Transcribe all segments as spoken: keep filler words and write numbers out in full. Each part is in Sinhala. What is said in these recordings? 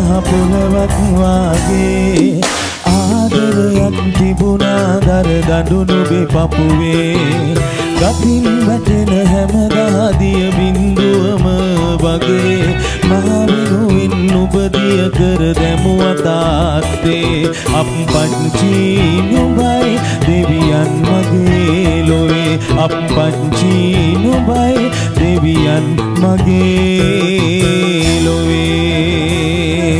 මහ පොළවක් වාගේ ආදරයක් තිබුණා දර දඬු නුඹේ පපුවේ ගතින් වැටෙන හැම දාදිය බින්දුවම වගේ මහ වෙනුවෙන් නුඹ දිය කර දැමුවා තාත්තේ අප්පච්චි නුඹයි දෙවියන් මගේ ලොවේ අප්පච්චි නුඹයි දෙවියන් මගේ ලොවේ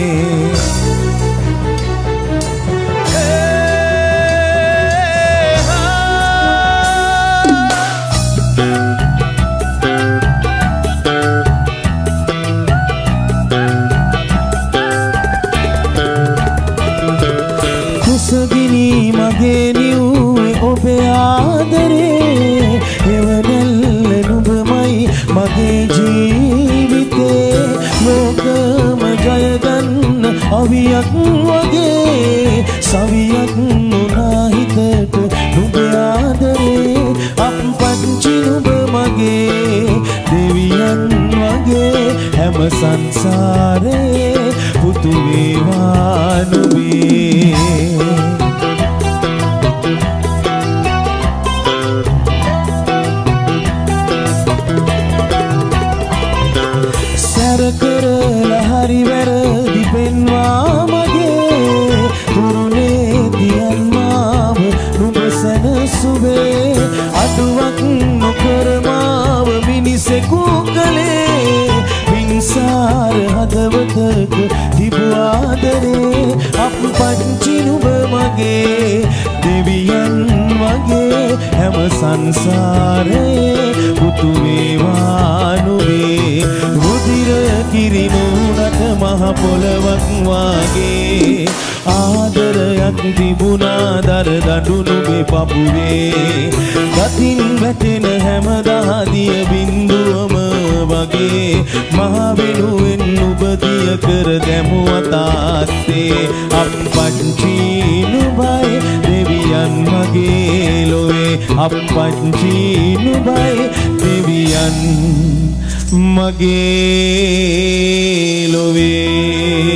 කුසගිනි මගේ නිව්වේ ඔබේ ආදරේ එවනල්ල නුඹමයි මගේ ජීවිතේ ලෝකම ජය ගන්න අවියක් වගේ සවියක් නුනා හිතට නුඹේ ආදරේ අප්පච්චි නුඹ මගේ දෙවියන් වගේ හැම සංසාරේ පුතු වේවා නුඹේ සැර කරලා හරි වැරදි පෙන්වා මගේ තුරුනේ දියන් මාව නුඹ සැනසුවේ අඩුවක් නොකර මාව මිනිසෙකු කළේ වින්සාර හදවතක තිබු ආදරේ අප්පච්චි නුඹ මගේ දෙවියන් වගේ හැම සංසාරේ පුතු වේවා නුඹේ රුධිර කිරිනුනට මහ පොළවක් වාගේ ආදරයක් තිබුණා දර දඬු නුඹේ පපුවේ ගතින් වැටෙන හැම දාදිය බින්දුවම වගේ මහ වෙනුවෙන් නුඹ දිය කර දැමුවා තාත්තේ අප්පච්චි නුඹයි දෙවියන් මගේ ලොවේ අප්පච්චි නුඹයි දෙවියන් මගේ ලොවේ